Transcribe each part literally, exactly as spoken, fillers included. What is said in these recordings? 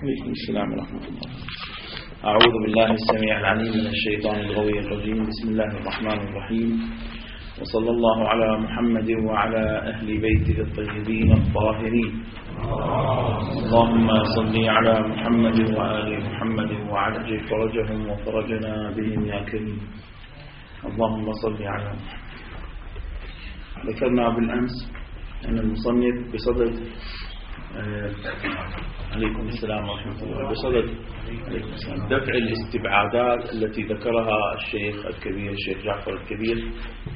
عليكم السلام ورحمة الله. أعوذ بالله السميع العليم من الشيطان الغوي الرجيم. بسم الله الرحمن الرحيم، وصلى الله على محمد وعلى أهل بيته الطيبين الطاهرين. اللهم صل على محمد وآل محمد وعجل فرجهم وفرجنا بهم يا كريم. اللهم صل على محمد. ذكرنا بالأمس أن المصنف بصدد عليكم السلام ورحمة الله بصدد دفع الاستبعادات التي ذكرها الشيخ الكبير الشيخ جعفر الكبير.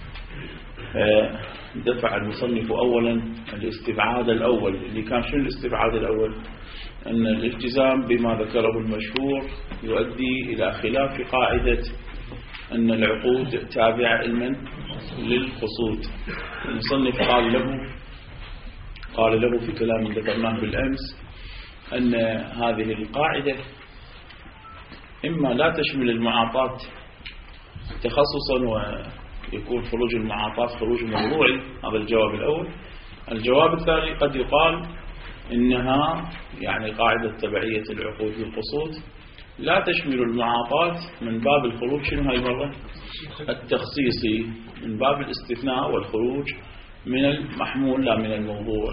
دفع المصنف أولا الاستبعاد الأول اللي كان شنو الاستبعاد الأول؟ أن الالتزام بما ذكره المشهور يؤدي إلى خلاف قاعدة أن العقود تابعة لمن؟ للقصود. المصنف قال له قال له في كلام ذكرناه بالأمس أن هذه القاعدة إما لا تشمل المعاطات تخصصا ويكون خروج المعاطات خروج موضوعي، هذا الجواب الأول. الجواب الثاني قد يقال إنها يعني قاعدة تبعية العقود للقصود لا تشمل المعاطات من باب الخروج شنو هاي مرة التخصيصي، من باب الاستثناء والخروج من المحمول لا من الموضوع.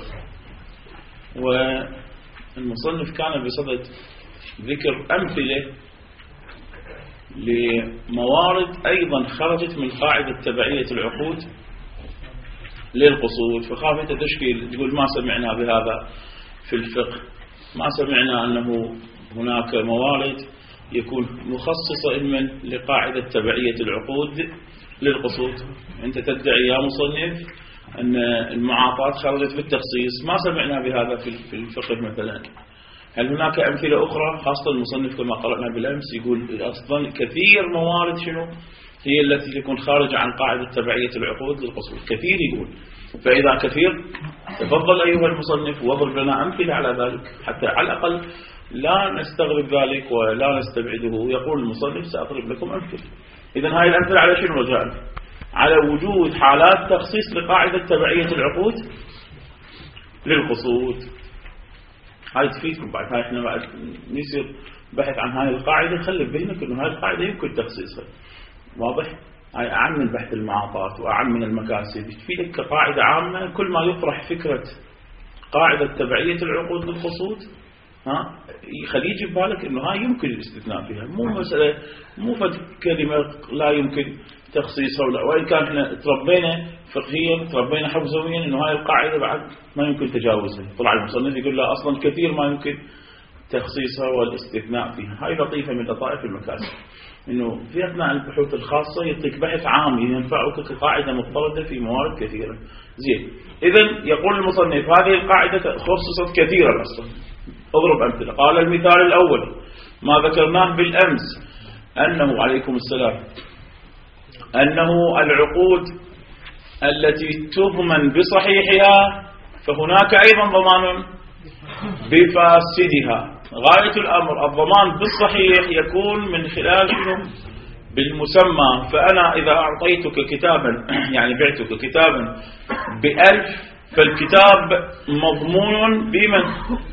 والمصنف كان بصدد ذكر أمثلة لموارد أيضا خرجت من قاعدة تبعية العقود للقصود، فخافت تشكيل تقول ما سمعنا بهذا في الفقه، ما سمعنا أنه هناك موارد يكون مخصصة من لقاعدة تبعية العقود للقصود. أنت تدعي يا مصنف أن المعاطات خرجت بالتخصيص، ما سمعنا بهذا في الفقه مثلا. هل هناك أمثلة أخرى؟ خاصة المصنف كما قرأنا بالأمس يقول أصلا كثير موارد شنو هي التي تكون خارجة عن قاعدة تبعية العقود للقصود، كثير يقول. فإذا كثير تفضل أيها المصنف واضرب لنا أمثلة على ذلك حتى على الأقل لا نستغرب ذلك ولا نستبعده. يقول المصنف سأضرب لكم أمثلة. إذن هاي الأمثلة على شنو رجاء؟ على وجود حالات تخصيص لقاعدة تبعية العقود للقصود. هاي تفيدكم بعد. هاي احنا بعد نصير بحث عن هاي القاعدة خلي بذهنك انه هاي القاعدة يمكن تخصيصها. واضح؟ هاي أعم من بحث المعاطات وأعم من المكاسب. تفيدك كقاعدة عامة. كل ما يطرح فكرة قاعدة تبعية العقود للقصود ها خليه يجي ببالك انه هاي يمكن الاستثناء فيها، مو مسألة مو فد كلمة لا يمكن تخصيصها ولا. وإن كان احنا تربينا فقهيا تربينا حفظويا انه هاي القاعدة بعد ما يمكن تجاوزها. طلع المصنف يقول لا اصلا كثير ما يمكن تخصيصها والاستثناء فيها. هاي لطيفة من لطائف المكاسب انه في اثناء البحوث الخاصة يعطيك بحث عام ينفعك كقاعدة مضطردة في موارد كثيرة. زين، اذا يقول المصنف هذه القاعدة خصصت كثيرا اصلا. اضرب أمثلة. قال المثال الأول ما ذكرناه بالأمس أنه عليكم السلام أنه العقود التي تضمن بصحيحها فهناك أيضا ضمان بفاسدها. غاية الأمر الضمان بالصحيح يكون من خلال بالمسمى. فأنا إذا أعطيتك كتابا يعني بعتك كتابا بألف فالكتاب مضمون بمن؟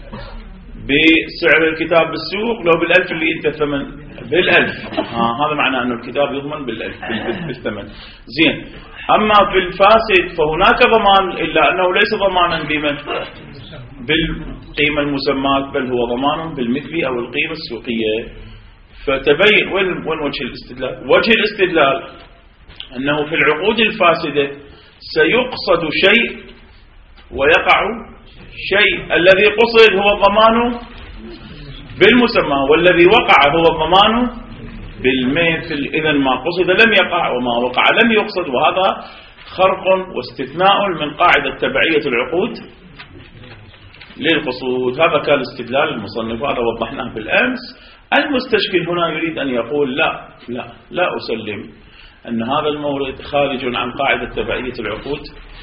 بسعر الكتاب بالسوق لو بالألف اللي انت ثمن بالألف. آه هذا معناه أنه الكتاب يضمن بالألف بالثمن. زين، أما في الفاسد فهناك ضمان إلا أنه ليس ضمانا بمن؟ بالقيمة المسماة، بل هو ضمان بالمثل أو القيمة السوقية. فتبين وين وين وجه الاستدلال؟ وجه الاستدلال أنه في العقود الفاسدة سيقصد شيء ويقع شيء. الذي قصد هو الضمان بالمسمى والذي وقع هو الضمان بالمثل. إذن ما قصد لم يقع وما وقع لم يقصد، وهذا خرق واستثناء من قاعدة تبعية العقود للقصود. هذا كان استدلال المصنف وهذا وضحناه بالأمس. المستشكل هنا يريد أن يقول لا لا لا أسلم أن هذا المورد خارج عن قاعدة تبعية العقود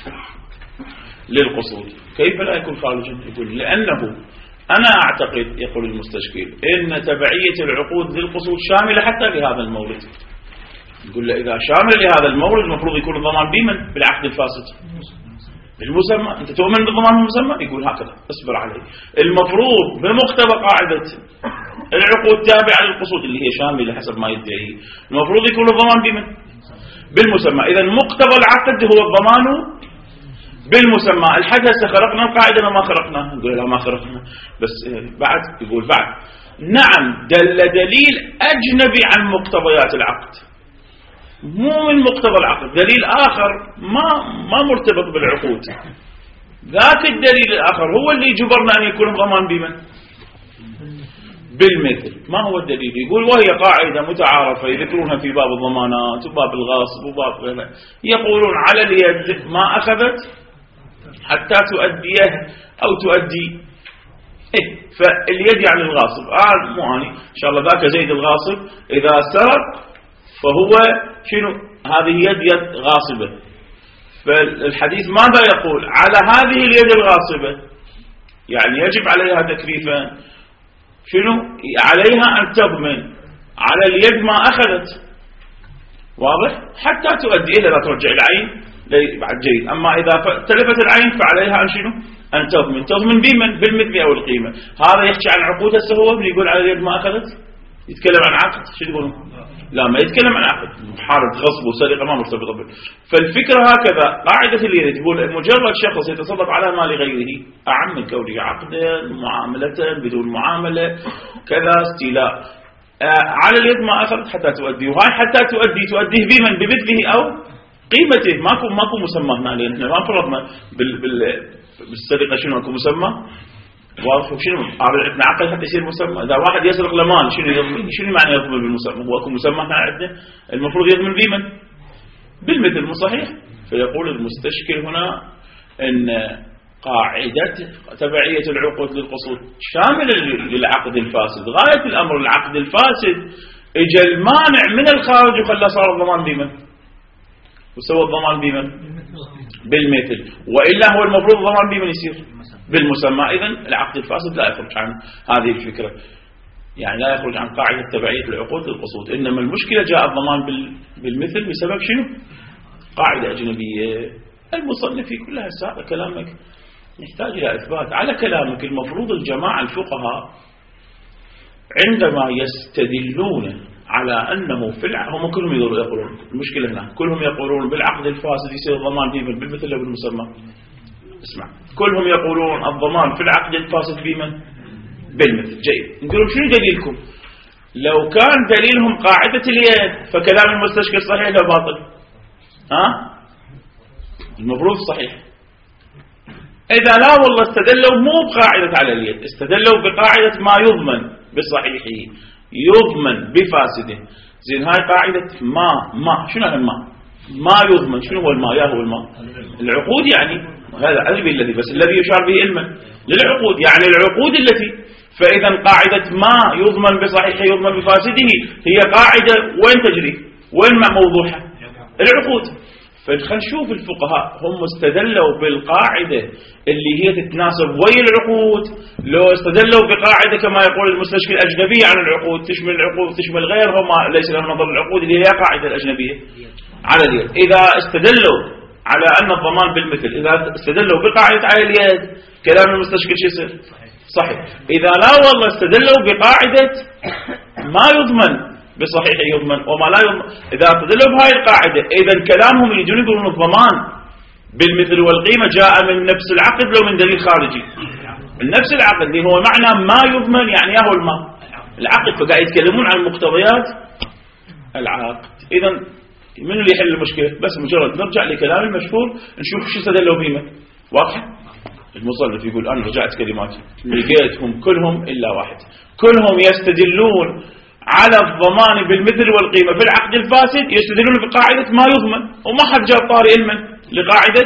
للقصود. كيف لا يكون خارجا؟ يقول لأنه أنا أعتقد يقول المستشكل إن تبعية العقود للقصود شاملة حتى لهذا المورد. يقول له إذا شامل لهذا المورد المفروض يكون الضمان بمن؟ بالعقد الفاسد. بالمسمى. أنت تؤمن بضمان المسمى؟ يقول هكذا اصبر عليه. المفروض بمقتضى قاعدة العقود تابعة للقصود اللي هي شاملة حسب ما يدعي، المفروض يكون الضمان بمن؟ بالمسمى. إذا مقتضى العقد هو الضمان بالمسمى. الحدث خرقنا القاعدة ما خرقناها، نقول لا ما خرقنا، بس بعد يقول بعد نعم دل دليل أجنبي عن مقتضيات العقد، مو من مقتضى العقد، دليل آخر ما ما مرتبط بالعقود. ذاك الدليل الآخر هو اللي جبرنا أن يكون الضمان بمن؟ بالمثل. ما هو الدليل؟ يقول وهي قاعدة متعارفة يذكرونها في باب الضمانات وباب الغاصب وباب غيره، يقولون على اليد ما أخذت حتى تؤديه أو تؤدي. إيه؟ فاليد يعني الغاصب. آه مو أنا إن شاء الله ذاك زيد الغاصب إذا سرق فهو شنو؟ هذه يد يد غاصبة. فالحديث ماذا يقول؟ على هذه اليد الغاصبة يعني يجب عليها تكليفا، شنو؟ عليها أن تضمن على اليد ما أخذت، واضح؟ حتى تؤدي إلى لا ترجع العين بعد جيد. أما إذا تلفت العين فعليها أن شنو؟ أن تضمن. تضمن بمن؟ بالمثل أو القيمة. هذا يحكي عن عقود السهوة يقول على اليد ما أخذت، يتكلم عن عقد. شو تقولون؟ لا ما يتكلم عن عقد، محارة غصب وسرقة ما مرتبطة به. فالفكرة هكذا قاعدة اليد تقول مجرد شخص يتصرف على مال غيره أعم من كونه عقدا معاملة بدون معاملة كذا استيلاء. آه على اليد ما أخذت حتى تؤدي، وهاي حتى تؤدي تؤديه بمن؟ بمثله أو قيمته. ماكو ماكو مسمى هنا، لأن احنا ما فرضنا بال بال بالسرقة شنو ماكو مسمى. واضح شنو؟ عندنا عقل حتى يصير مسمى. إذا واحد يسرق لمال شنو يضمن؟ شنو معنى يضمن بالمسمى؟ هو اكو مسمى احنا عندنا، المفروض يضمن بمن؟ بالمثل. مو صحيح؟ فيقول المستشكل هنا ان قاعدة تبعية العقود للقصود شاملة للعقد الفاسد. غاية الأمر العقد الفاسد اجى المانع من الخارج وخلى صار الضمان بمن؟ وسوى الضمان بمن؟ بالمثل. وإلا هو المفروض الضمان بمن يصير؟ بالمسمى. إذن العقد الفاسد لا يخرج عن هذه الفكرة، يعني لا يخرج عن قاعدة تبعية العقود للقصود. إنما المشكلة جاء الضمان بالمثل بسبب شنو؟ قاعدة أجنبية. المصنف في كل هذا كلامك يحتاج إلى إثبات. على كلامك المفروض الجماعة الفقهاء عندما يستدلون على أنه في العقد، هم كلهم يقولون المشكلة هنا كلهم يقولون بالعقد الفاسد يصير الضمان بمن؟ بالمثل أو بالمسمى؟ اسمع، كلهم يقولون الضمان في العقد الفاسد بمن؟ بالمثل. جيد. نقول شنو دليلكم؟ لو كان دليلهم قاعدة اليد فكلام المستشكل صحيح لو باطل؟ ها؟ المفروض صحيح. إذا لا والله استدلوا مو بقاعدة على اليد، استدلوا بقاعدة ما يضمن بصحيحه يضمن بفاسده. زين هاي قاعدة ما ما شنو هذا الماء؟ ما يضمن. شنو هو الماء؟ يا هو الماء العقود، يعني هذا علمي الذي بس الذي يشار به علما للعقود، يعني العقود التي. فإذا قاعدة ما يضمن بصحيحه يضمن بفاسده هي قاعدة وين تجري؟ وين موضوعها؟ العقود. فخلينا نشوف الفقهاء هم استدلوا بالقاعدة اللي هي تتناسب ويا العقود، لو استدلوا بقاعدة كما يقول المستشكل الأجنبية عن العقود تشمل العقود تشمل غيرها ما ليس لهم نظر العقود اللي هي قاعدة الأجنبية على اليد. إذا استدلوا على أن الضمان بالمثل، إذا استدلوا بقاعدة على اليد كلام المستشكل شو يصير؟ صحيح. إذا لا والله استدلوا بقاعدة ما يضمن بصحيح يضمن وما لا يضمن، إذا استدلوا بهاي القاعدة إذا كلامهم يجون يقولون الضمان بالمثل والقيمة جاء من نفس العقد لو من دليل خارجي. من نفس العقد اللي هو معنى ما يضمن يعني ياهو الماء العقد، فقاعد يتكلمون عن مقتضيات العقد. إذا من اللي يحل المشكلة؟ بس مجرد نرجع لكلام المشهور نشوف شو استدلوا بهما. واضح؟ المصنف يقول أنا رجعت كلماتي لقيتهم كلهم إلا واحد كلهم يستدلون على الضمان بالمثل والقيمة في العقد الفاسد، يستدلون بقاعدة ما يضمن، وما حد جاب طاري علما لقاعدة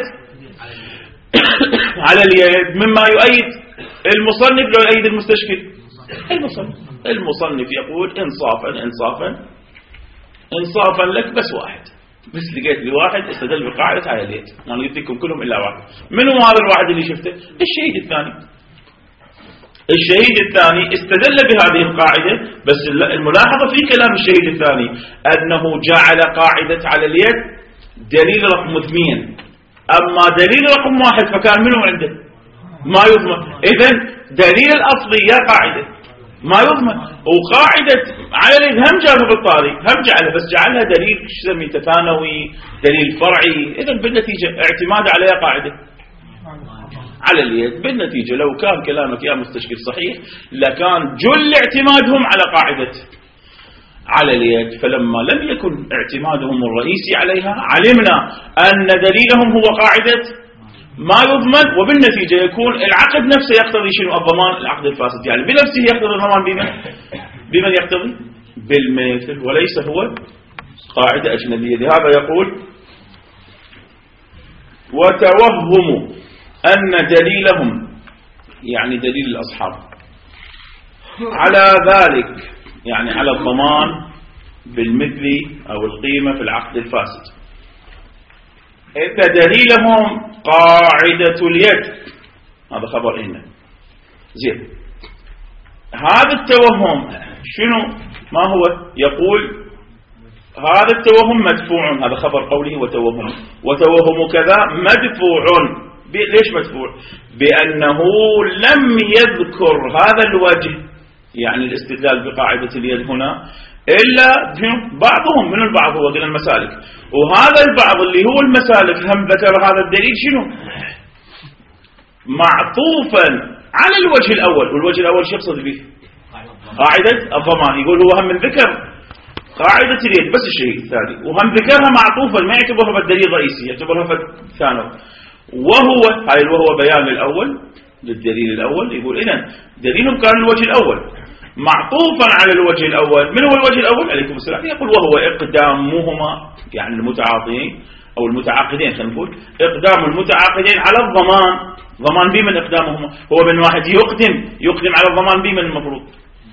على اليد مما يؤيد المصنف لو يؤيد المستشكل. المصنف المصنف يقول إنصافا إنصافا إنصافا لك بس واحد، بس لقيت لي واحد استدل بقاعدة على اليد، أنا يديكم كلهم إلا واحد. من هو هذا الواحد اللي شفته؟ الشهيد الثاني. الشهيد الثاني استدل بهذه القاعدة، بس الملاحظة في كلام الشهيد الثاني أنه جعل قاعدة على اليد دليل رقم اثنين أما دليل رقم واحد فكان منه عنده ما يضمن. إذن دليل الأصلية قاعدة ما يضمن، وقاعدة على اليد هم جابها بالطاري هم جعلها، بس جعلها دليل يسمي تثانوي دليل فرعي. إذن بالنتيجة اعتماد عليها قاعدة على اليد. بالنتيجة لو كان كلامك يا مستشكل صحيح لكان جل اعتمادهم على قاعدة على اليد، فلما لم يكن اعتمادهم الرئيسي عليها علمنا أن دليلهم هو قاعدة ما يضمن، وبالنتيجة يكون العقد نفسه يقتضي شنو؟ الضمان. العقد الفاسد يعني بنفسه يقتضي الضمان بمن؟ بمن يقتضي؟ بالمثل، وليس هو قاعدة أجنبية. لهذا يقول وتوهم أن دليلهم يعني دليل الأصحاب على ذلك يعني على الضمان بالمثل أو القيمة في العقد الفاسد، إذا دليلهم قاعدة اليد، هذا خبر إن زين. هذا التوهم شنو ما هو؟ يقول هذا التوهم مدفوع، هذا خبر قوله وتوهم، وتوهم كذا مدفوع. ليش مدفوع؟ بأنه لم يذكر هذا الوجه يعني الاستدلال بقاعدة اليد هنا إلا بعضهم من البعض هو قلنا المسالك، وهذا البعض اللي هو المسالك هم ذكر هذا الدليل شنو؟ معطوفا على الوجه الأول. والوجه الأول شو يقصد به؟ قاعدة الضمان. يقول هو هم من ذكر قاعدة اليد بس الشيء الثاني، وهم ذكرها معطوفا ما يعتبرها بالدليل الرئيسي، يعتبرها بالثانوي، وهو هاي وهو بيان الأول للدليل الأول. يقول إذن دليلهم كان الوجه الأول معطوفا على الوجه الأول. من هو الوجه الأول؟ عليكم السلام. يقول وهو إقدامهما يعني المتعاطين أو المتعاقدين، خلينا نقول إقدام المتعاقدين على الضمان. ضمان بمن إقدامهما؟ هو من واحد يقدم يقدم على الضمان بمن المفروض؟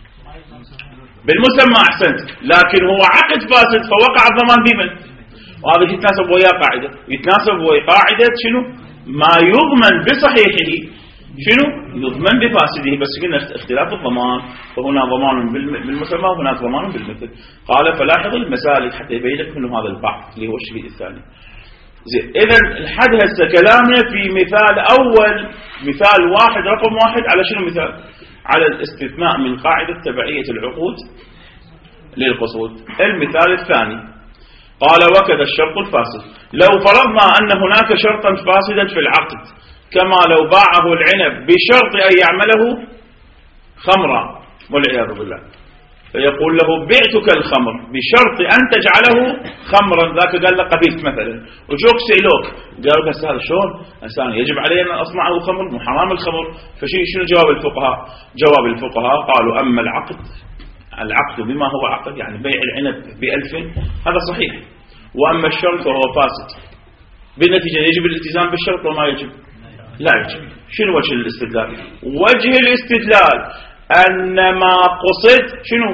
بالمسمى. أحسنت. لكن هو عقد فاسد فوقع الضمان بمن؟ وهذا يتناسب ويا قاعدة، يتناسب ويا قاعدة شنو؟ ما يضمن بصحيحه شنو؟ يضمن بفاسده. بس قلنا اختلاف الضمان، فهنا ضمان بالمسمى وهنا ضمان بالمثل. قال فلاحظ المسالك حتى يبين لك منه هذا البعض اللي هو الشيء الثاني. زين. إذن الحد هسه كلامنا في مثال أول، مثال واحد رقم واحد على شنو مثال؟ على الاستثناء من قاعدة تبعية العقود للقصود. المثال الثاني قال وكذا الشرط الفاسد. لو فرضنا أن هناك شرطا فاسدا في العقد كما لو باعه العنب بشرط أن يعمله خمرا والعياذ بالله، فيقول له بعتك الخمر بشرط أن تجعله خمرا. ذاك قال له قبيلت مثلا، وجوك سئلوك قالوا بس هذا شلون إنسان يجب علي أن أصنعه خمر محرام الخمر. فشي شنو جواب الفقهاء؟ جواب الفقهاء قالوا أما العقد العقد بما هو عقد يعني بيع العنب بألف هذا صحيح، وأما الشرط فهو فاسد. بالنتيجة يجب الالتزام بالشرط وما يجب لا يجب. شنو وجه الاستدلال؟ وجه الاستدلال أن ما قصد شنو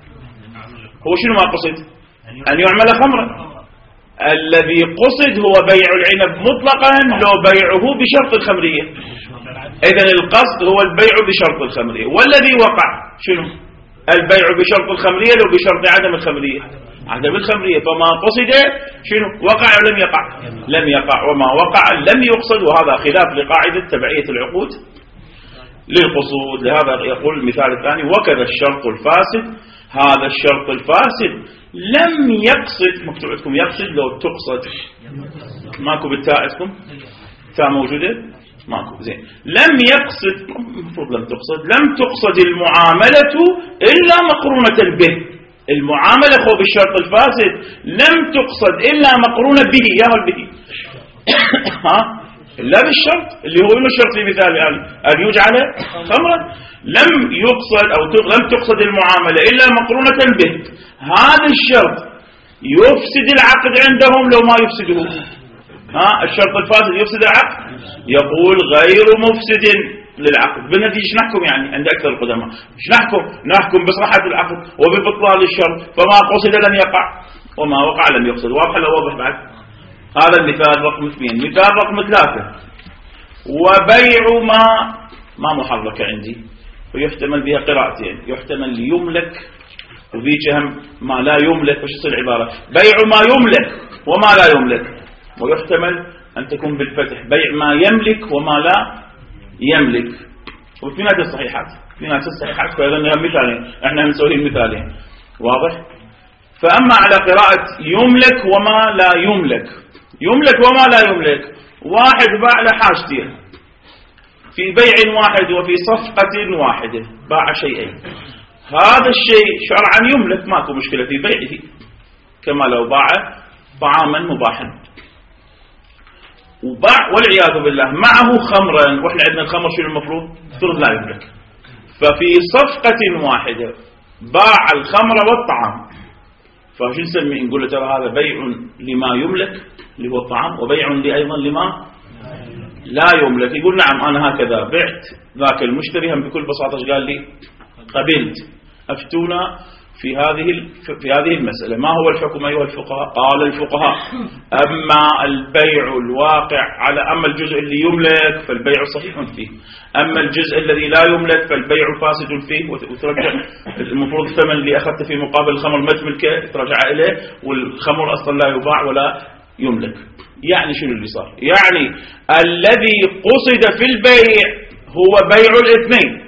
هو؟ شنو ما قصد؟ أن يعمل خمرا. الذي قصد هو بيع العنب مطلقا لو بيعه بشرط الخمرية. إذن القصد هو البيع بشرط الخمرية، والذي وقع شنو؟ البيع بشرط الخمرية لو بشرط عدم الخمرية عدم الخمرية. فما قصد شنو؟ وقع ولم يقع؟ لم يقع. وما وقع لم يقصد، وهذا خلاف لقاعدة تبعية العقود للقصود. لهذا يقول المثال الثاني وكذا الشرط الفاسد. هذا الشرط الفاسد لم يقصد، مكتوب عندكم يقصد، لو تقصد ماكو بالتاء عندكم تاء موجودة ماكو زين. لم يقصد، المفروض لم تقصد، لم تقصد المعاملة إلا مقرونة به. المعاملة هو بالشرط الفاسد لم تقصد إلا مقرونة به، يا هو به ها لا بالشرط اللي هو إنه الشرط في مثال يعني أن يجعل خمرا. لم يقصد أو لم تقصد المعاملة إلا مقرونة به. هذا الشرط يفسد العقد عندهم لو ما يفسده. ها الشرط الفاسد يفسد العقد؟ يقول غير مفسد للعقد. بالنتيجة ايش نحكم يعني عند أكثر القدماء؟ ايش نحكم؟ نحكم بصحة العقد وببطلان الشرط. فما قصد لم يقع وما وقع لم يقصد. واضح لو واضح بعد؟ هذا المثال رقم اثنين. مثال رقم ثلاثة وبيع ما ما محركة عندي ويحتمل بها قراءتين. يحتمل يملك وبيجي هم ما لا يملك. وش تصير العبارة؟ بيع ما يملك وما لا يملك. ويحتمل أن تكون بالفتح بيع ما يملك وما لا يملك. وفي نهاية الصحيحات في نهاية الصحيحات فإذا مثالين احنا نسوي المثالين واضح. فأما على قراءة يملك وما لا يملك، يملك وما لا يملك، واحد باع لحاجته في بيع واحد وفي صفقة واحدة، باع شيئين، هذا الشيء شرعا يملك ماكو مشكلة في بيعه كما لو باع طعاما مباحا، وباع والعياذ بالله معه خمرا، واحنا عندنا الخمر شنو المفروض؟ المفروض لا يملك. ففي صفقة واحدة باع الخمر والطعام، فشو نسمي؟ نقول له ترى هذا بيع لما يملك اللي هو الطعام، وبيع لي أيضا لما لا يملك. يقول نعم أنا هكذا بعت، ذاك المشتري هم بكل بساطة قال لي قبلت، أفتونا في هذه في هذه المسألة، ما هو الحكم أيها الفقهاء؟ قال الفقهاء أما البيع الواقع على أما الجزء اللي يملك فالبيع صحيح فيه، أما الجزء الذي لا يملك فالبيع فاسد فيه، وترجع المفروض الثمن اللي أخذته في مقابل الخمر ما تملكه ترجع إليه، والخمر أصلا لا يباع ولا يملك. يعني شنو اللي صار؟ يعني الذي قصد في البيع هو بيع الاثنين،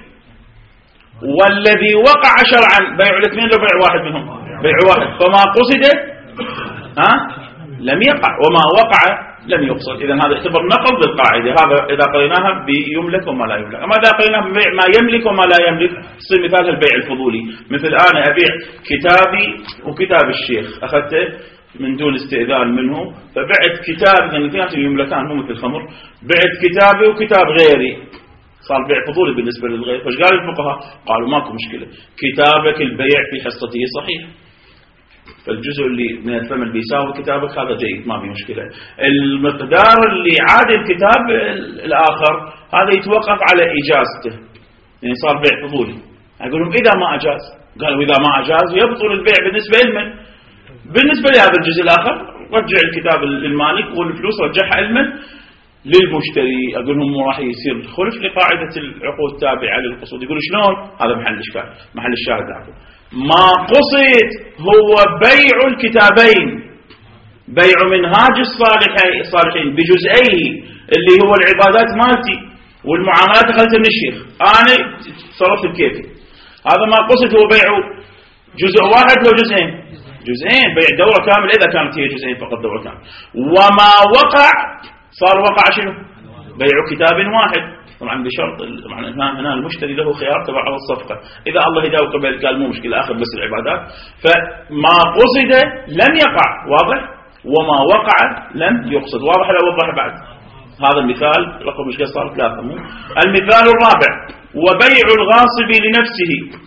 والذي وقع شرعا بيع الاثنين لو بيع واحد منهم بيع واحد، فما قصد ها لم يقع وما وقع لم يقصد. إذا هذا يعتبر نقض للقاعدة. هذا إذا قريناها بيملك وما لا يملك. أما إذا قريناها ببيع ما يملك وما لا يملك يصير مثال البيع الفضولي. مثل أنا أبيع كتابي وكتاب الشيخ، أخذته من دون استئذان منه، فبعت كتاب لأن الاثنين يملكان مو مثل الخمر، بعت كتابي وكتاب غيري، صار بيع فضولي بالنسبة للغير. فايش قال الفقهاء؟ قالوا ماكو مشكلة، كتابك البيع في حصته صحيح، فالجزء اللي من الثمن بيساوي كتابك هذا جيد ما في مشكلة. المقدار اللي عادي الكتاب الآخر هذا يتوقف على إجازته، يعني صار بيع فضولي. أقول لهم إذا ما أجاز، قالوا إذا ما أجاز يبطل البيع بالنسبة لمن؟ بالنسبة لهذا الجزء الآخر رجع الكتاب للمالك والفلوس رجعها لمن؟ للمشتري. أقول لهم مو راح يصير خلف لقاعدة العقود التابعة للقصود. يقولوا شلون؟ هذا محل الإشكال، محل الشاهد عفوا. ما قصد هو بيع الكتابين، بيع منهاج الصالحين بجزئيه اللي هو العبادات مالتي والمعاملات أخذتها من الشيخ، أنا صرفت بكيفي. هذا ما قصد هو بيع جزء واحد لو جزئين، جزئين بيع دورة كاملة إذا كانت هي جزئين فقط دورة كاملة. وما وقع صار وقع شنو؟ بيع كتاب واحد، طبعا بشرط هنا المشتري له خيار تبع على الصفقة، إذا الله يداوي قبل قال مو مشكلة آخر بس العبادات. فما قصد لم يقع واضح، وما وقع لم يقصد واضح. لا وضح بعد هذا المثال رقم مش صار ثلاثة. مو المثال الرابع وبيع الغاصب لنفسه.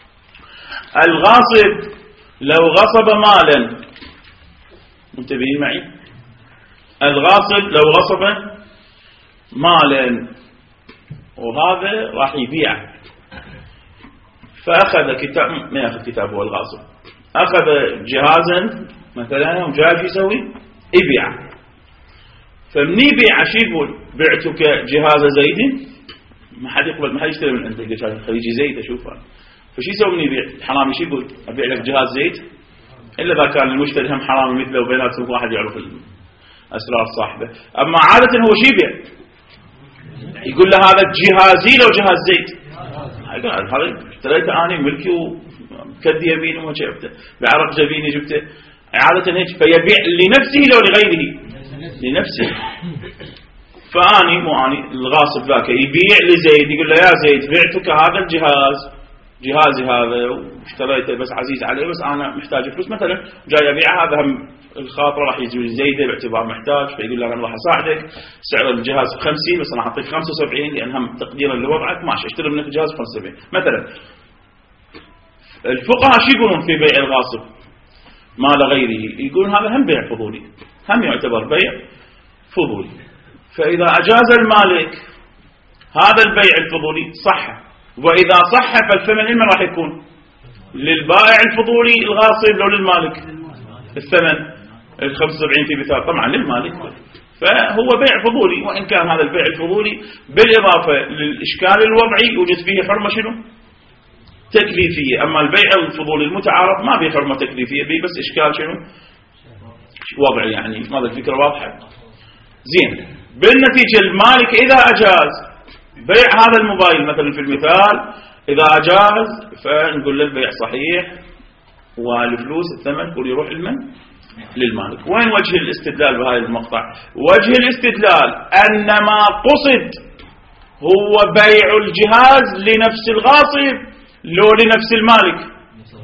الغاصب لو غصب مالا، منتبهين معي؟ الغاصب لو غصب مالا وهذا راح يبيعه، فأخذ كتاب، ما يأخذ كتاب هو الغاصب، أخذ جهازا مثلا وجاي شو يسوي؟ يبيعه. فمن يبيع شو يقول؟ بعتك جهاز زيد، ما حد يقبل، ما حد يشتري من عندك خليجي زيت أشوفه. فشو يسوي من يبيع؟ الحرامي شو يقول؟ أبيع لك جهاز زيت، إلا إذا كان المشتري هم حرامي مثله وبيناتهم واحد يعرف أسرار صاحبه. أما عادة هو شو يبيع؟ يقول له هذا جهازي لو جهاز زيت، هذا اشتريته أنا ملكي وكد يبيني وما جبته بعرق جبيني جبته، عادة هيك. فيبيع لنفسه لو لغيره؟ لنفسه. فاني مو اني الغاصب ذاك يبيع لزيد، يقول له يا زيد بعتك هذا الجهاز، جهازي هذا واشتريته بس عزيز عليه، بس انا محتاج فلوس مثلا جاي ابيع هذا، هم الخاطر راح يجي زيده باعتبار محتاج، فيقول له انا راح اساعدك، سعر الجهاز خمسين بس انا اعطيك خمسة وسبعين لان هم تقديرا لوضعك، ماشي اشتري منك جهاز خمسة وسبعين مثلا. الفقهاء شو يقولون في بيع الغاصب ما لغيره؟ يقولون هذا هم بيع فضولي، هم يعتبر بيع فضولي. فاذا اجاز المالك هذا البيع الفضولي صح، واذا صح فالثمن لمن راح يكون؟ للبائع الفضولي الغاصب لو للمالك؟ الثمن ال خمسة وسبعين في مثال طبعا للمالك، فهو بيع فضولي. وإن كان هذا البيع الفضولي بالإضافة للإشكال الوضعي يوجد فيه حرمة شنو؟ تكليفية. أما البيع الفضولي المتعارف ما به حرمة تكليفية، به بس إشكال شنو؟ وضعي، يعني ماذا الفكرة واضحة؟ زين. بالنتيجة المالك إذا أجاز بيع هذا الموبايل مثلا في المثال، إذا أجاز فنقول له البيع صحيح والفلوس الثمن كل يروح لمن؟ للمالك. وين وجه الاستدلال بهذا المقطع؟ وجه الاستدلال أن ما قصد هو بيع الجهاز لنفس الغاصب لو لنفس المالك.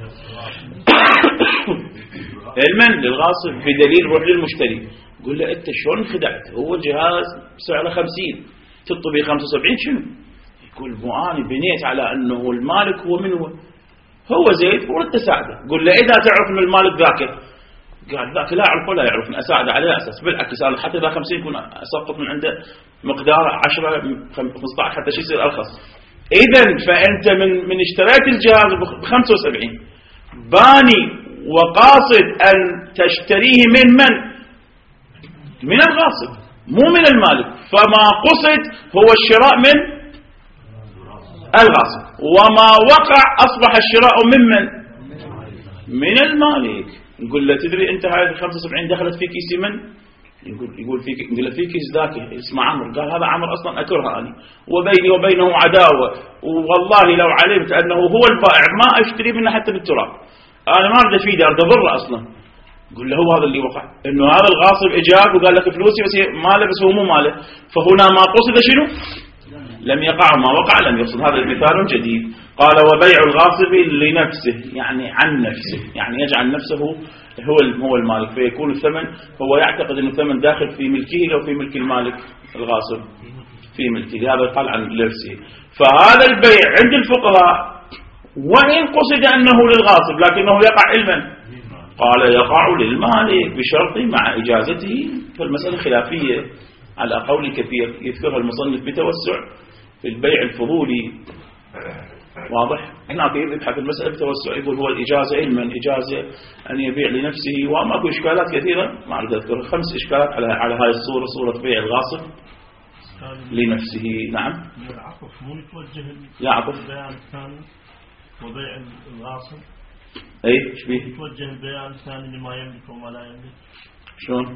المن للغاصب بدليل روح للمشتري قل له أنت شلون خدعت؟ هو جهاز سعره خمسين تطبي خمسة وسبعين شنو؟ يقول مو أنا بنيت على أنه المالك هو من هو؟ هو زيد وردت أساعده. قل له إذا تعرف من المالك ذاك، قال ذاك لا أعرف ولا يعرفني أساعده على أساس بالعكس أنا حتى إذا خمسين يكون أسقط من عنده مقدار عشرة خمسة عشر حتى شيء يصير أرخص. إذن فأنت من من اشتريت الجهاز بخمسة وسبعين باني وقاصد أن تشتريه من من؟ من الغاصب مو من المالك. فما قصد هو الشراء من الغاصب، وما وقع أصبح الشراء من من؟ من المالك. نقول له تدري أنت هذه الخمسة وسبعين دخلت في كيس من؟ يقول يقول في يقول له في كيس ذاك اسمه عمرو. قال هذا عمرو أصلا أكرهه أنا وبيني وبينه عداوة، والله لو علمت أنه هو البائع ما أشتري منه حتى بالتراب، أنا ما أريد أفيده أريد أضره أصلا. قل له هو هذا اللي وقع، إنه هذا الغاصب إجاك وقال لك فلوسي بس ماله بس هو مو ماله. فهنا ما قصد شنو؟ لم يقع ما وقع لم يقصد. هذا المثال جديد. قال وبيع الغاصب لنفسه يعني عن نفسه، يعني يجعل نفسه هو هو المالك، فيكون الثمن هو يعتقد أن الثمن داخل في ملكه لو في ملك المالك الغاصب في ملكه، هذا قال عن نفسه. فهذا البيع عند الفقهاء وإن قصد أنه للغاصب لكنه يقع علما، قال يقع للمالك بشرط مع إجازته. فالمسألة خلافية على قول كثير يذكرها المصنف بتوسع في البيع الفضولي. واضح؟ هناك يبحث المسألة بتوسع يقول هو الإجازة علما إجازة أن يبيع لنفسه، وماكو إشكالات كثيرة ما أريد أذكر، خمس إشكالات على على هذه الصورة، صورة بيع الغاصب لنفسه. نعم. العطف مو يتوجه يعطف البيان الثاني وبيع الغاصب. أي إيش بيه؟ يتوجه البيان الثاني لما يملك وما لا يملك. شلون؟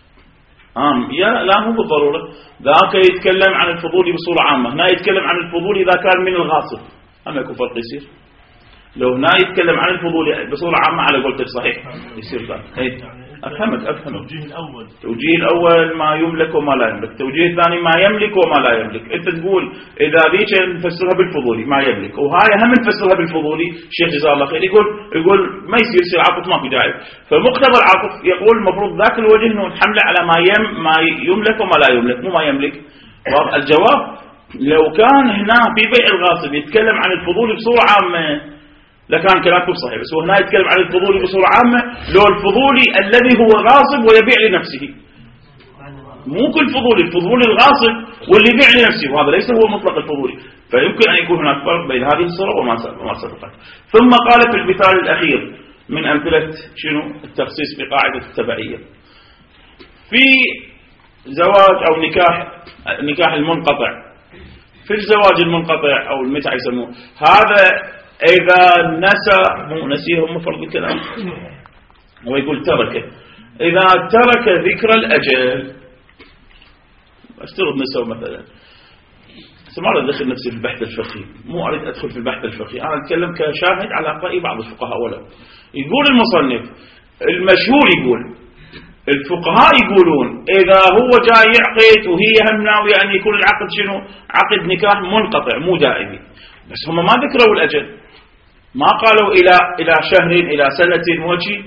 آم يا لا مو بالضرورة. ذاك يتكلم عن الفضول بصورة عامة، هنا يتكلم عن الفضول إذا كان من الغاصب. أما يكون فرق يصير لو هنا يتكلم عن الفضول بصورة عامة على قولتك صحيح يصير ذلك. إيه أفهمك أفهمك. التوجيه الأول توجيه الأول ما يملك وما لا يملك، التوجيه الثاني ما يملك وما لا يملك. أنت تقول إذا ذيك نفسرها بالفضولي ما يملك، وهاي هم نفسرها بالفضولي. الشيخ جزاه الله خير يقول يقول ما يصير يصير عطف ما في داعي. فمقتضى العطف يقول المفروض ذاك الوجه إنه نحمله على ما يم ما يملك وما لا يملك مو ما يملك. الجواب لو كان هنا في بيع الغاصب يتكلم عن الفضول بصورة عامة لكان كلامكم صحيح، بس هو هنا يتكلم عن الفضولي بصورة عامة. لو الفضولي الذي هو غاصب ويبيع لنفسه، مو كل فضولي، الفضولي الغاصب واللي يبيع لنفسه، وهذا ليس هو مطلق الفضولي. فيمكن أن يكون هناك فرق بين هذه الصورة وما سبقت. ثم قال في المثال الأخير من أمثلة شنو التخصيص في قاعدة التبعية في زواج أو نكاح نكاح المنقطع. في الزواج المنقطع أو المتعة يسموه هذا إذا نسى مو نسيه مفرد الكلام هو يقول ترك، إذا ترك ذكر الأجل أفترض نسوا مثلا. ما أريد أدخل نفسي في البحث الفقهي، مو أريد أدخل في البحث الفقهي، أنا أتكلم كشاهد على رأي بعض الفقهاء. ولا يقول المصنف المشهور يقول الفقهاء يقولون إذا هو جاي يعقد وهي هم ناوية أن يكون العقد شنو عقد نكاح منقطع مو دائمي، بس هم ما ذكروا الأجل، ما قالوا إلى إلى شهر إلى سنة وشي،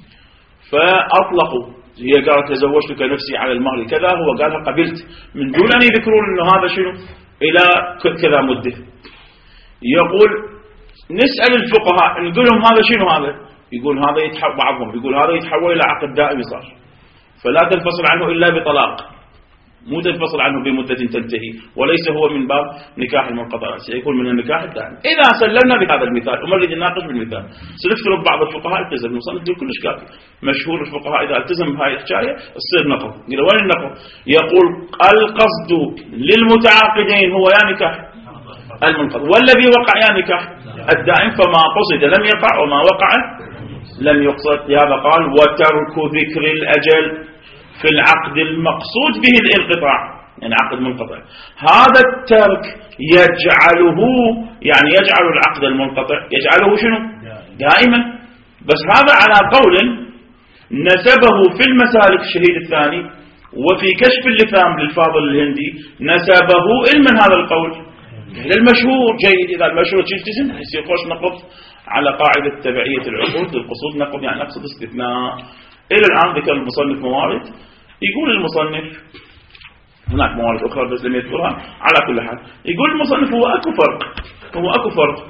فأطلقوا. هي قالت تزوجتك نفسي على المهر كذا، هو قالها قبلت من دون أن يذكرون إنه هذا شنو إلى كذا مدة. يقول نسأل الفقهاء نقول لهم هذا شنو هذا؟ يقول هذا يتحول، بعضهم يقول هذا يتحول إلى عقد دائمي صار، فلا تنفصل عنه إلا بطلاق، مو تنفصل عنه بمدة تنتهي، وليس هو من باب نكاح المنقطع، سيكون من النكاح الدائم. إذا سلمنا بهذا المثال وما نريد نناقش بالمثال، سنفترض بعض الفقهاء التزم، المصنف يقول كلش كافي، مشهور الفقهاء إذا التزم بهاي الحكاية تصير نقض. قال وين النقض؟ يقول القصد للمتعاقدين هو يا نكاح المنقطع والذي وقع يا نكاح الدائم، فما قصد لم يقع وما وقع لم يقصد. لهذا قال وترك ذكر الأجل في العقد المقصود به الانقطاع، يعني عقد منقطع، هذا الترك يجعله يعني يجعل العقد المنقطع يجعله شنو؟ دائما. بس هذا على قول نسبه في المسالك الشهيد الثاني وفي كشف اللثام للفاضل الهندي نسبه من هذا القول إلى المشهور. جيد، إذا المشهور تلتزم يصير خوش نقض على قاعدة تبعية العقود للقصود، نقض يعني نقصد استثناء. إلى الآن ذكر المصنف موارد، يقول المصنف هناك موارد أخرى بس لم يذكرها. على كل حال يقول المصنف هو أكو فرق هو أكو فرق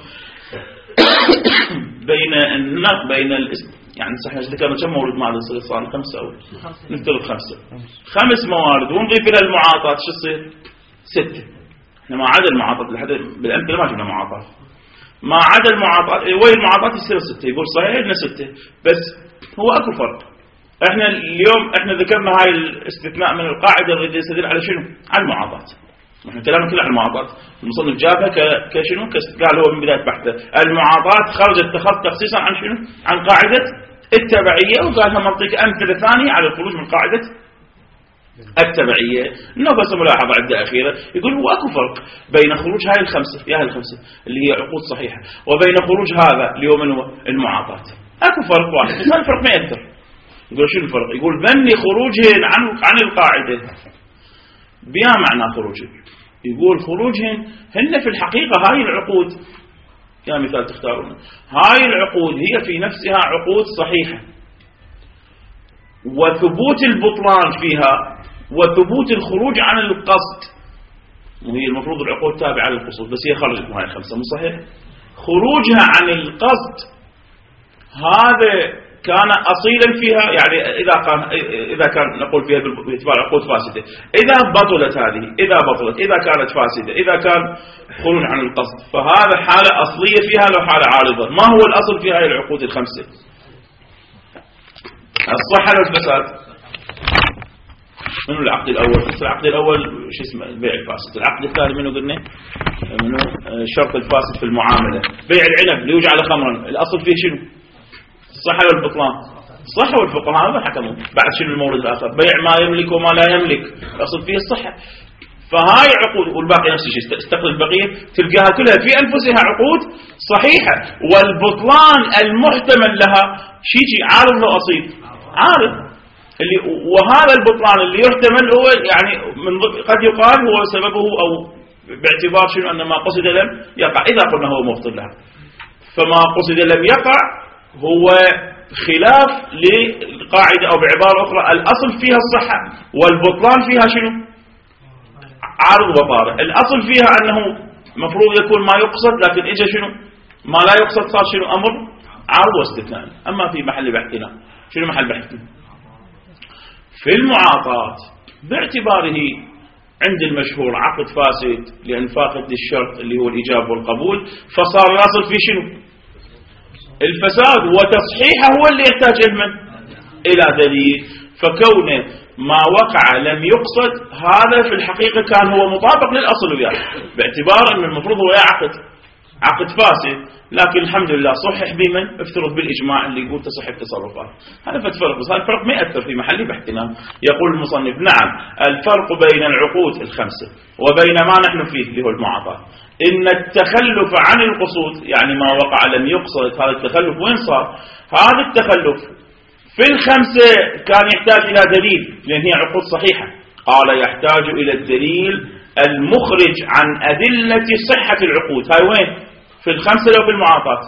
بين النقد بين الاسم، يعني صحيح ذكرنا كم مورد مع الاستغصان؟ خمسة أو نفترض خمسة خمس موارد ونضيف إلى المعاطات شو تصير؟ ستة. احنا ما عدا المعاطات لحد بالأمثلة ما جبنا معاطات، ما عدا المعاطات وين المعاطات يصير ستة. يقول صحيح إنه ستة، بس هو أكو فرق. احنا اليوم احنا ذكرنا هاي الاستثناء من القاعدة اللي يستدل على شنو؟ على المعاطات. احنا كلامنا كله على المعاطات. المصنف جابها كشنو؟ قال هو من بداية بحثه المعاطات خرجت تخص تخصيصا عن شنو؟ عن قاعدة التبعية، وقالها منطق أمثلة ثانية على الخروج من قاعدة التبعية. انه بس ملاحظة عدة أخيرة، يقول هو أكو فرق بين خروج هاي الخمسة يا هاي الخمسة اللي هي عقود صحيحة وبين خروج هذا اللي هو من المعاطات. أكو فرق واحد، بس هذا الفرق ما يأثر. يقول شنو الفرق؟ يقول ذني خروجهن عن عن القاعدة بها معنى خروجهن. يقول خروجهن هن في الحقيقة هاي العقود يا مثال تختارون، هاي العقود هي في نفسها عقود صحيحة، وثبوت البطلان فيها وثبوت الخروج عن القصد، وهي المفروض العقود تابعة للقصود بس هي خرجت من هاي الخمسة مو صحيح؟ خروجها عن القصد هذا كان أصيلا فيها، يعني إذا كان إذا كان نقول فيها باعتبار عقود فاسدة، إذا بطلت هذه إذا بطلت إذا كانت فاسدة إذا كان خروج عن القصد، فهذا حالة أصلية فيها لو حالة عارضة. ما هو الأصل في هذه العقود الخمسة؟ الصحة والفساد. منو العقد الأول؟ العقد الأول شو اسمه؟ البيع الفاسد. العقد الثاني منو قلنا؟ منو؟ الشرط الفاسد في المعاملة. بيع العنب اللي يجعل خمرا، الأصل فيه شنو؟ الصحة والبطلان. الصحة والفقهاء هذا حكموا. بعد شنو المورد الآخر؟ بيع ما يملك وما لا يملك، الأصل فيه الصحة. فهاي عقود، والباقي نفس الشيء، استقل البقية تلقاها كلها في أنفسها عقود صحيحة، والبطلان المحتمل لها شيء عارض له أصيل عارض، اللي وهذا البطلان اللي يحتمل هو يعني من قد يقال هو سببه أو باعتبار شنو أن ما قصد لم يقع. إذا قلنا هو مبطل لها، فما قصد لم يقع هو خلاف للقاعدة، أو بعبارة أخرى الأصل فيها الصحة والبطلان فيها شنو؟ عارض وطارئ. الأصل فيها أنه مفروض يكون ما يقصد، لكن إجا شنو؟ ما لا يقصد صار شنو؟ أمر عارض واستثناء. أما في محل بحثنا شنو محل بحثنا؟ في المعاطات باعتباره عند المشهور عقد فاسد لأن فاقد للشرط اللي هو الإجابة والقبول، فصار الأصل في شنو؟ الفساد، وتصحيحه هو اللي يحتاج علما إلى دليل. فكونه ما وقع لم يقصد هذا في الحقيقة كان هو مطابق للأصل وياه، باعتبار أن المفروض هو عقد عقد فاسد، لكن الحمد لله صحح بمن؟ افترض بالإجماع اللي يقول تصح التصرفات. هذا فتفرق، بس هذا الفرق ما يأثر في محل بحثنا. يقول المصنف نعم الفرق بين العقود الخمسة وبين ما نحن فيه اللي هو المعاطاة إن التخلف عن القصود، يعني ما وقع لم يقصد، هذا التخلف وين صار؟ هذا التخلف في الخمسة كان يحتاج إلى دليل لأن هي عقود صحيحة. قال يحتاج إلى الدليل المخرج عن أدلة صحة العقود. هاي وين؟ في الخمسة لو في المعاطاة؟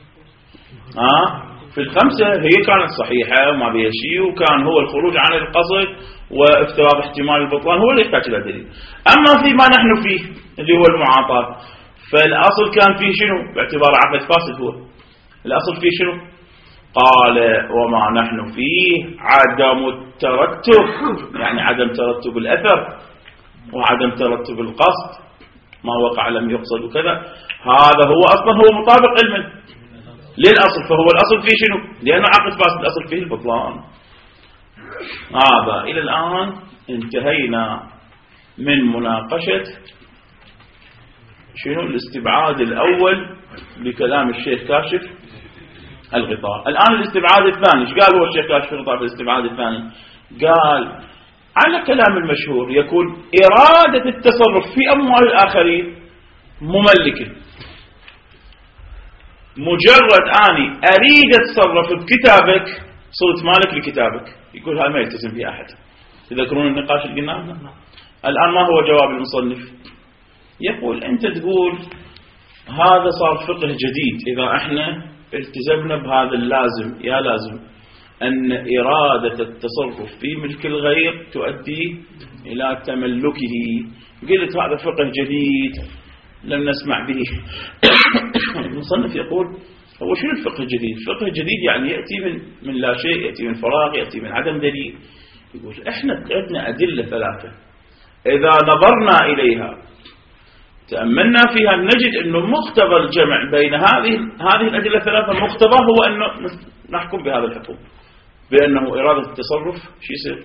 آه في الخمسة هي كانت صحيحة وما بها شيء، وكان هو الخروج عن القصد وافتراض احتمال البطلان هو اللي يحتاج إلى دليل. أما في ما نحن فيه اللي هو المعاطاة، فالأصل كان فيه شنو؟ باعتبار عقد فاسد هو الأصل فيه شنو؟ قال وما نحن فيه عدم الترتب، يعني عدم ترتب الأثر وعدم ترتب القصد، ما وقع لم يقصد وكذا. هذا هو أصلا هو مطابق علما للأصل، فهو الأصل فيه شنو؟ لأنه عقد فاسد الأصل فيه البطلان. هذا إلى الآن انتهينا من مناقشة شنو الاستبعاد الأول بكلام الشيخ كاشف الغطاء. الآن الاستبعاد الثاني، ايش قال هو الشيخ كاشف الغطاء في الاستبعاد الثاني؟ قال على كلام المشهور يكون إرادة التصرف في أموال الآخرين مملكة. مجرد أني أريد أتصرف بكتابك صرت مالك لكتابك. يقول هذا ما يلتزم به أحد. تذكرون النقاش اللي قلناه؟ الآن ما هو جواب المصنف؟ يقول أنت تقول هذا صار فقه جديد، إذا احنا التزمنا بهذا اللازم يا لازم أن إرادة التصرف في ملك الغير تؤدي إلى تملكه. قلت هذا فقه جديد لم نسمع به. المصنف يقول هو شنو الفقه الجديد؟ الفقه الجديد يعني يأتي من من لا شيء، يأتي من فراغ، يأتي من عدم دليل. يقول احنا عندنا أدلة ثلاثة إذا نظرنا إليها تأملنا فيها نجد أنه مقتضى الجمع بين هذه هذه الأدلة الثلاثة، مقتضى هو أنه نحكم بهذا الحكم بأنه إرادة التصرف شو يصير؟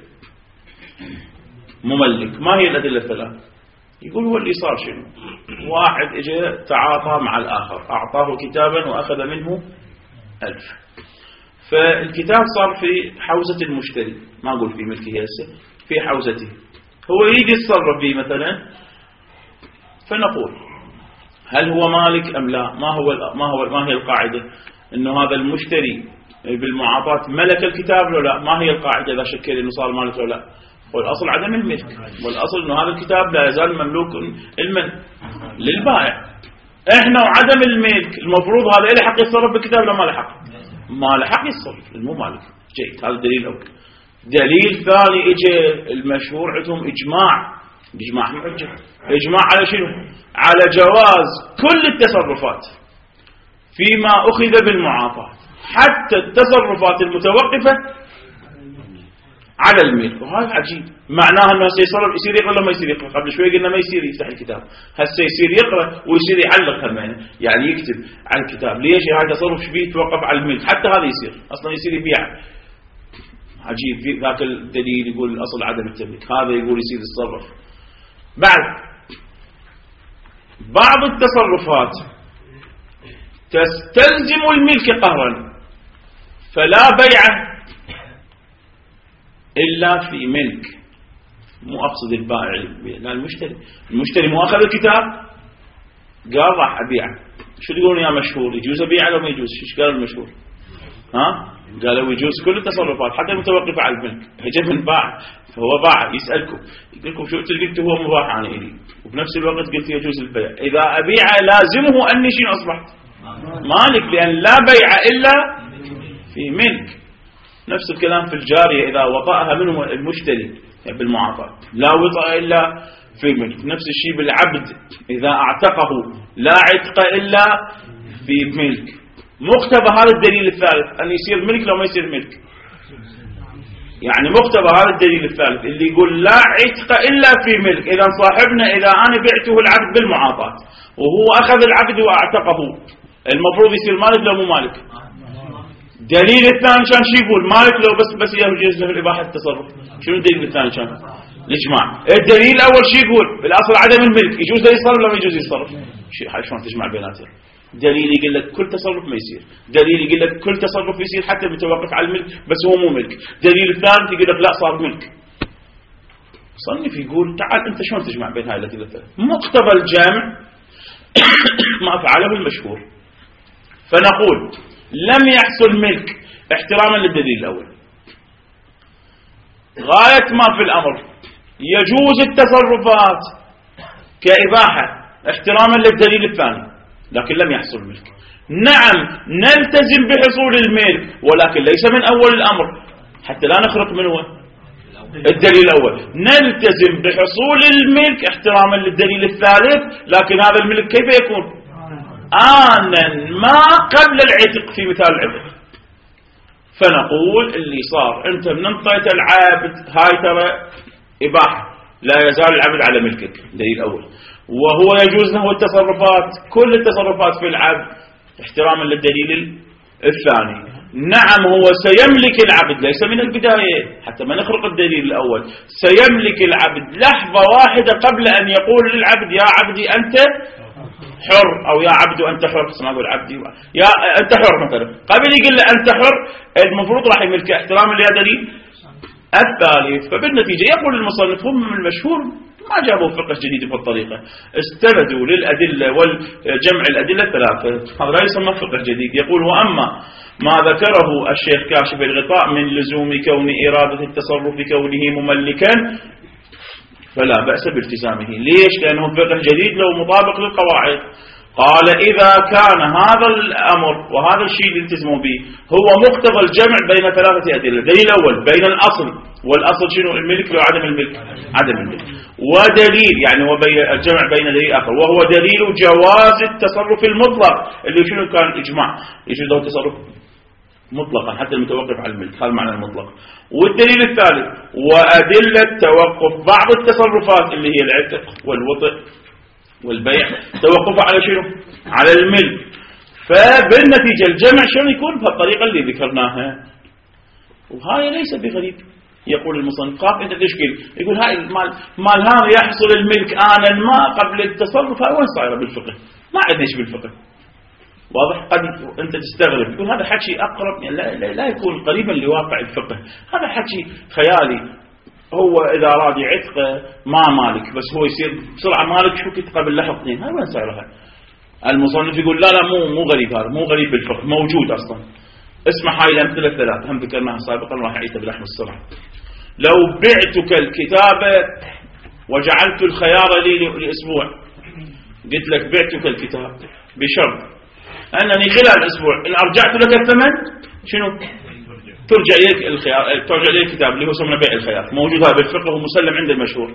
مملك. ما هي الأدلة الثلاثة؟ يقول هو اللي صار شنو؟ واحد اجى تعاطى مع الآخر، أعطاه كتابا وأخذ منه ألف، فالكتاب صار في حوزة المشتري، ما أقول في ملكه هسه، في حوزته، هو يريد يتصرف به مثلا، فنقول هل هو مالك أم لا؟ ما هو ما هو ما هي القاعدة؟ إنه هذا المشتري بالمعاطاة ملك الكتاب ولا لا؟ ما هي القاعدة إذا شكل إنه صار مالك ولا لا؟ والأصل عدم الملك، والأصل إنه هذا الكتاب لا يزال مملوك المن للبائع. إحنا وعدم الملك المفروض هذا له حق يتصرف بالكتاب لا ما له حق؟ ما له حق يتصرف، مو مالك. جيد، هذا الدليل الأول. دليل ثاني اجى المشهور عندهم إجماع، إجماع محجة، إجماع على شنو؟ على جواز كل التصرفات فيما أخذ بالمعاطاة، حتى التصرفات المتوقفة على الملك. وهذا عجيب، معناها أنه سيصرف يصير يقرأ ولا ما يصير يقرأ؟ قبل شوي قلنا ما يصير يفتح الكتاب، هسه يصير يقرأ ويصير يعلق كمان، يعني يكتب على الكتاب. ليش؟ هذا تصرف شبيه توقف على الملك، حتى هذا يصير أصلا يصير يبيع. عجيب، ذاك الدليل يقول الأصل عدم التملك، هذا يقول يصير يتصرف. بعد بعض التصرفات تستلزم الملك قهرا، فلا بيع إلا في ملك. مو أقصد البائع، لا المشتري. المشتري مو أخذ الكتاب قال راح أبيعه، شو تقولون يا مشهور؟ يجوز أبيعه لو ما يجوز؟ ايش قال المشهور؟ ها؟ قالوا يجوز كل التصرفات حتى المتوقفة على الملك. هجم من باع، فهو باع يسألكم يقول لكم شو قلت؟ هو مباح عن إلي، وبنفس الوقت قلت يجوز البيع. إذا أبيع لازمه أني شنو أصبحت؟ مالك، لأن لا بيع إلا في ملك. نفس الكلام في الجارية، إذا وطأها منه المشتري بالمعاطاة لا وطأ إلا في ملك. نفس الشيء بالعبد، إذا اعتقه لا عتق إلا في ملك. مقتضى هذا الدليل الثالث أن يصير ملك لو ما يصير ملك، يعني مقتضى هذا الدليل الثالث اللي يقول لا عتق إلا في ملك. إذا صاحبنا إذا أنا بعته العبد بالمعاطاة وهو أخذ العبد وأعتقه، المفروض يصير مالك لو مو مالك؟ دليل الثاني كان شو يقول؟ مالك لو بس بس يجوز له الإباحة التصرف. شنو الدليل الثاني كان؟ الإجماع. الدليل الأول شو يقول؟ الأصل عدم الملك، يجوز له يتصرف ولا ما يجوز يتصرف؟ شو شلون تجمع بيناتهم؟ دليل يقول لك كل تصرف ما يصير، دليل يقول لك كل تصرف يصير حتى متوقف على الملك بس هو مو ملك، دليل الثالث يقول لك لا صار ملك. صنف يقول تعال أنت شلون تجمع بين هاي الأدلة؟ مقتضى الجامع ما فعله المشهور. فنقول لم يحصل ملك احتراما للدليل الأول، غاية ما في الأمر يجوز التصرفات كإباحة احتراما للدليل الثاني، لكن لم يحصل ملك. نعم نلتزم بحصول الملك، ولكن ليس من أول الأمر حتى لا نخرق من هو الدليل الأول. نلتزم بحصول الملك احتراما للدليل الثالث، لكن هذا الملك كيف يكون؟ آنا ما قبل العتق في مثال العتق. فنقول اللي صار أنت من انطيت العبد هاي ترى إباحة، لا يزال العبد على ملكك، دليل أول. وهو يجوز له التصرفات كل التصرفات في العبد احتراما للدليل الثاني. نعم هو سيملك العبد ليس من البداية حتى ما نخرق الدليل الأول، سيملك العبد لحظة واحدة قبل أن يقول للعبد يا عبدي أنت حر، أو يا عبد أنت حر، ما أقول عبدي يا أنت حر مثلا، قبل يقول له أنت حر المفروض راح يملك احتراما لهذا دليل الثالث. فبالنتيجة يقول المصنف هم من المشهور ما جابوا فقه جديد بالطريقة، استندوا للأدلة والجمع الأدلة الثلاثة، هذا لا يسمى فقه جديد. يقول وأما ما ذكره الشيخ كاشف الغطاء من لزوم كون إرادة التصرف كونه مملكا فلا بأس بالتزامه. ليش؟ لأنه فقه جديد لو مطابق للقواعد. قال إذا كان هذا الأمر وهذا الشيء اللي التزموا به هو مقتضى الجمع بين ثلاثة أدلة. الدليل الأول بين الأصل، والأصل شنو؟ الملك وعدم الملك، عدم الملك، ودليل يعني وبين الجمع بين دليل آخر وهو دليل جواز التصرف المطلق اللي شنو كان إجماع يجوز له التصرف مطلقا حتى المتوقف على الملك، هذا معنى المطلق. والدليل الثالث وأدلة توقف بعض التصرفات اللي هي العتق والوطئ والبيع توقف على شنو؟ على الملك. فبالنتيجة الجمع شنو يكون بهالطريقة اللي ذكرناها، وهاي ليس بغريب. يقول المصنف خاف انت تشكل، يقول هاي المال مال هذا يحصل الملك آنا ما قبل التصرف، هاي وين صايره بالفقه؟ ما عندنا شيء بالفقه. واضح؟ قد انت تستغرب يقول هذا حكي اقرب يعني لا, لا, لا يكون قريبا لواقع الفقه، هذا حكي خيالي. هو اذا اراد يعتقه ما مالك بس هو يصير بسرعه مالك شو كنت قبل لحظه اثنين، هاي وين صايرها؟ المصنف يقول لا لا مو مو غريب، هذا مو غريب بالفقه، موجود اصلا. اسمع هاي الامثله الثلاث هم ذكرناها سابقا راح اعيدها بلحم السرعه. لو بعتك الكتابه وجعلت الخيار لي لاسبوع، قلت لك بعتك الكتاب بشرط أنني خلال أسبوع إن أرجعت لك الثمن شنو؟ ترجع إليك الخيار، ترجع إليك الكتاب اللي هو سمنا بيع الخيار، موجود هذا بالفقه ومسلم عند المشهور.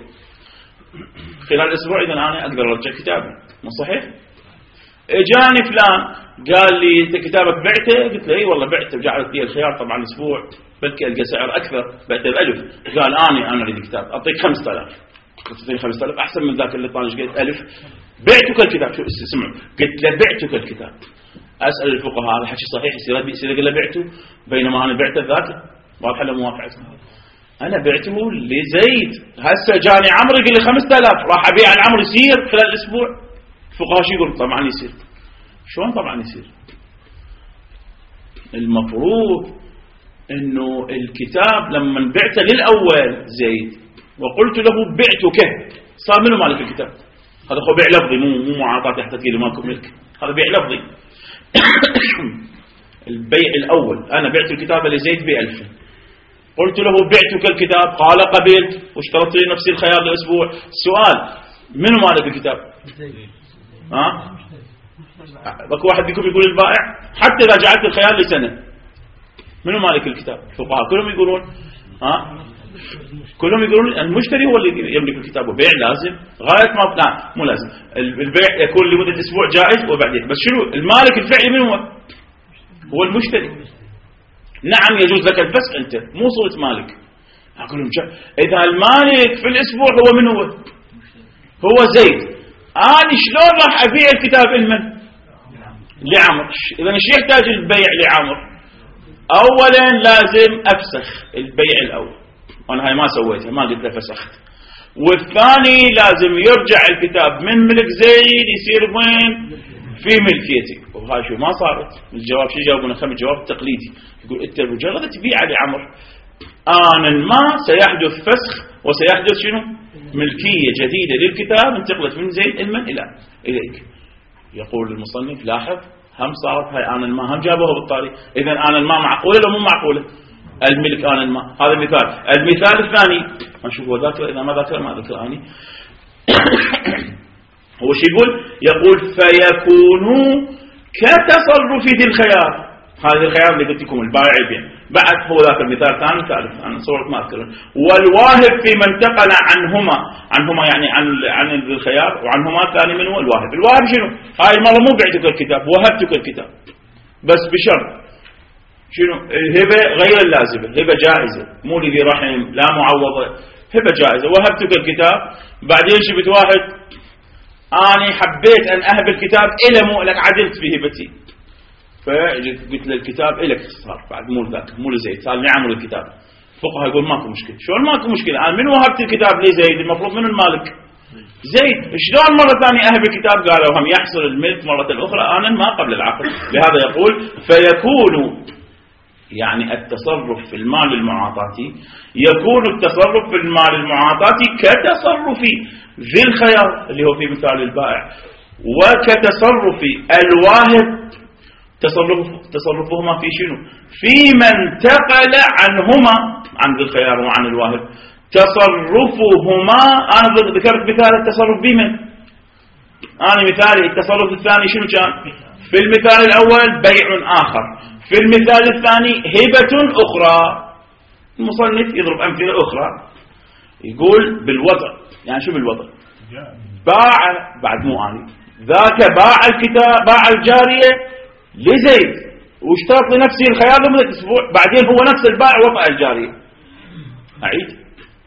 خلال أسبوع إذا أنا أقدر أرجع كتابي، مو صحيح؟ إجاني فلان قال لي أنت كتابك بعته، قلت له إي والله بعته وجعلت لي الخيار طبعا أسبوع بلكي ألقى سعر أكثر، بعته بألف. قال أنا أنا أريد الكتاب أعطيك خمسة آلاف، تعطيني خمسة آلاف أحسن من ذاك اللي طالش قلت ألف. بعتك الكتاب، شو اسمعوا قلت له بعتك الكتاب. أسأل الفقهاء هذا حكي صحيح يصير يصير قال له بعته بينما أنا بعته ذاك؟ واضح له مواقع أنا بعته لزيد، هسه جاني عمرو يقول لي خمسة آلاف راح أبيع العمر يصير خلال أسبوع؟ الفقهاء شو يقول؟ طبعا يصير. شلون طبعا يصير؟ المفروض إنه الكتاب لما بعته للأول زيد وقلت له بعتك صار منه مالك الكتاب، هذا هو بيع لفظي مو مو معاطاة تحت تقول ماكو ملك، هذا بيع لفظي. البيع الأول أنا بعت الكتاب لزيد بألف، قلت له بعتك الكتاب قال قبلت واشترطت لي نفسي الخيار لأسبوع. السؤال منو مالك الكتاب؟ ها؟ بك واحد بيكون يقول البائع حتى إذا جعلت الخيار لسنة منو مالك الكتاب؟ الفقهاء كلهم يقولون ها؟ كلهم يقولون المشتري هو اللي يملك الكتاب، وبيع لازم غاية ما لا مو لازم البيع يكون لمدة أسبوع جائز وبعدين بس شنو المالك الفعلي من هو؟ هو المشتري. نعم يجوز لك الفسخ أنت مو صورة مالك. أقول لهم إذا المالك في الأسبوع هو من هو؟ هو زيد، أنا شلون راح أبيع الكتاب لمن؟ لعمر. إذا إيش يحتاج البيع لعمر؟ أولا لازم أفسخ البيع الأول، وأنا هاي ما سويتها ما قلت له فسخت. والثاني لازم يرجع الكتاب من ملك زيد يصير وين؟ في ملكيتك. وهاي شو ما صارت. الجواب شو جاوبنا؟ خمس جواب تقليدي يقول أنت مجرد تبيع لعمر آنا ما سيحدث فسخ وسيحدث شنو؟ ملكية جديدة للكتاب انتقلت من زيد المن إلى إليك. يقول المصنف لاحظ هم صارت هاي آنا ما هم جابوها بالطريق. إذن آنا الماء معقولة ولا مو معقولة؟ الملك آن الماء هذا مثال. المثال الثاني نشوف هو ذاكر إذا ما ذاكر ما ذاكر أني هو شو يقول؟ يقول فيكون كتصرف ذي الخيار. هذا الخيار اللي قلت لكم البائع يبيع بعد هو ذاك المثال ثاني ثالث أنا صورت ما أذكره. والواهب فيما انتقل عنهما عنهما يعني عن عن الخيار وعنهما الثاني من هو الواهب. الواهب شنو؟ هاي المرة مو بعتك الكتاب وهبتك الكتاب بس بشرط شنو؟ الهبة غير اللازمة، هبة جائزة مو اللي رحم لا معوضة، هبة جائزة. وهبتك الكتاب بعدين شفت واحد أنا حبيت أن أهب الكتاب إلى مو لك عدلت في هبتي فقلت له الكتاب إلك صار بعد مو ذاك مو لزيد صار لعمر الكتاب. فقهاء يقول ماكو مشكلة. شلون ماكو مشكلة؟ أنا من وهبت الكتاب لزيد المفروض من المالك زيد، شلون مرة ثانية أهب الكتاب؟ قالوا هم يحصل الملك مرة أخرى آنا ما قبل العقد. لهذا يقول فيكون يعني التصرف في المال المعاطاتي يكون التصرف في المال المعاطاتي كتصرف ذي الخيار اللي هو في مثال البائع، وكتصرف الواهب تصرف تصرفهما في شنو؟ في من انتقل عنهما، عن ذي الخيار وعن الواهب. تصرفهما أنا ذكرت مثال التصرف بمن؟ أنا مثالي التصرف الثاني شنو كان؟ في المثال الأول بيع آخر، في المثال الثاني هبة أخرى. المصنف يضرب أمثلة أخرى يقول بالوضع، يعني شو بالوضع؟ باع بعد مو أنا ذاك باع الكتاب، باع الجارية لزيد واشترط لنفسه الخيار لمدة أسبوع، بعدين هو نفس البائع وطأ الجارية. أعيد،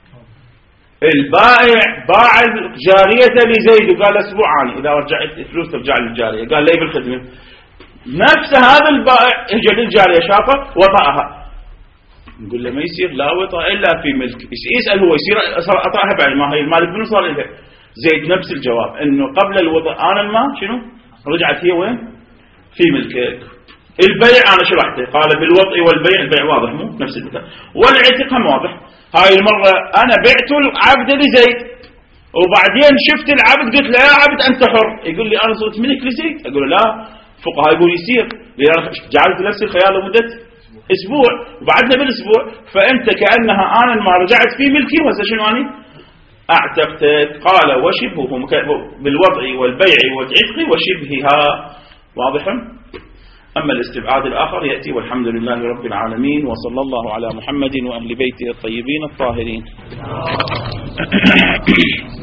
البائع باع الجارية لزيد وقال أسبوعاني إذا رجعت فلوس ترجع للجارية، قال لي بالخدمة. نفس هذا البائع اجى للجارية شافه وطأها، نقول له ما يصير لا وطأ إلا في ملك. يسأل هو يصير أطأها بعد ما هي المالك منو صار لها؟ زيد نفس الجواب انه قبل الوطأ أنا الماء شنو رجعت هي وين؟ في ملكك. البيع أنا شرحته قال بالوطء والبيع، البيع واضح مو نفس المثال، والعتق هم واضح. هاي المرة أنا بعت العبد لزيد وبعدين شفت العبد قلت له يا عبد أنت حر، يقول لي أنا صرت ملك لزيد، أقول له لا، فقهاء يقول يصير لأن جعلت نفسي الخيار لمدة أسبوع وبعدنا بالأسبوع، فأنت كأنها أنا ما رجعت في ملكي وهسه شنو أني أعتقتك. قال وشبهه بالوضع والبيع والعتق وشبهها، واضح. أما الاستبعاد الآخر يأتي، والحمد لله رب العالمين، وصلى الله على محمد وأهل بيته الطيبين الطاهرين.